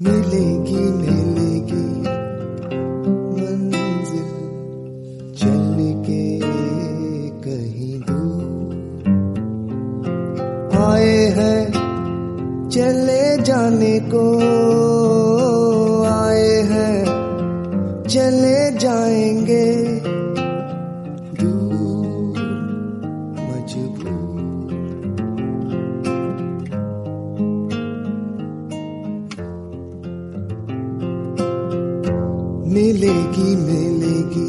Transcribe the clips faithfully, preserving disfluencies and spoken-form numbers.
मिलेगी मिलेगी मंजिल चल के कहीं दूर। आए हैं चले जाने को, आए हैं चले जाएंगे दूर मजबूर। मिलेगी मिलेगी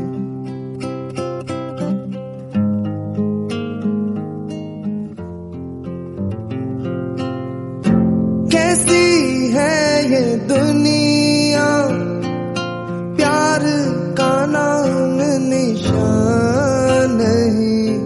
कैसी है ये दुनिया, प्यार का नाम निशान नहीं।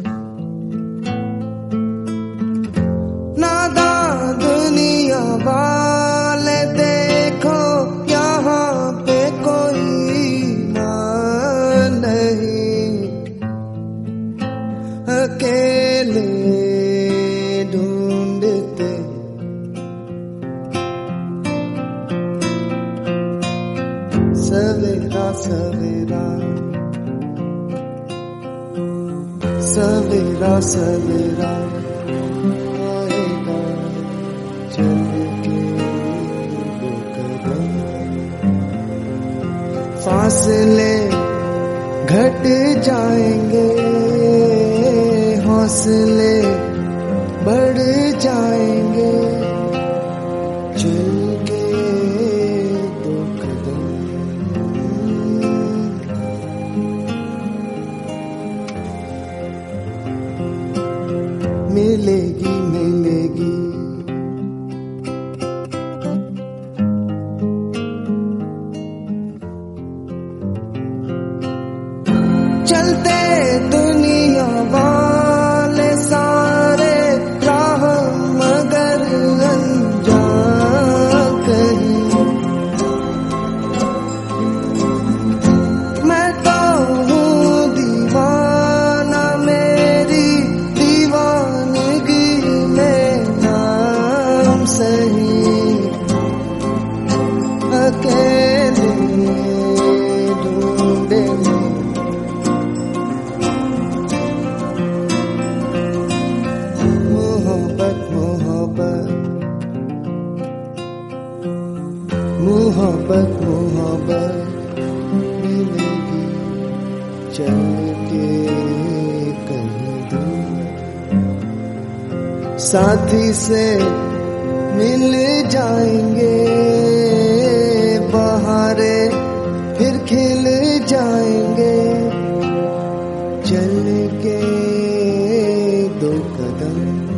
नादान दुनिया वाले देखो यहाँ पे कोई मान नहीं। अकेले ढूंढते सवेरा सवेरा सवेरा सवेरा आएगा चल के दो कदम। फासले घट जाएंगे, हौसले बढ़ जाएंगे चल के दो कदम। मिलेगी मिलेगी चलते दुनिया वाले सारे राह मगर अनजान कहीं। मैं तो हूँ दीवाना, मेरी दीवानगी में नाम सही। अकेले ढूंढे मोहब्बत मोहब्बत मोहब्बत मिलेगी चल के कहीं दूर। साथी से मिल जाएंगे बहारे फिर खिल जाएंगे चल के दो कदम।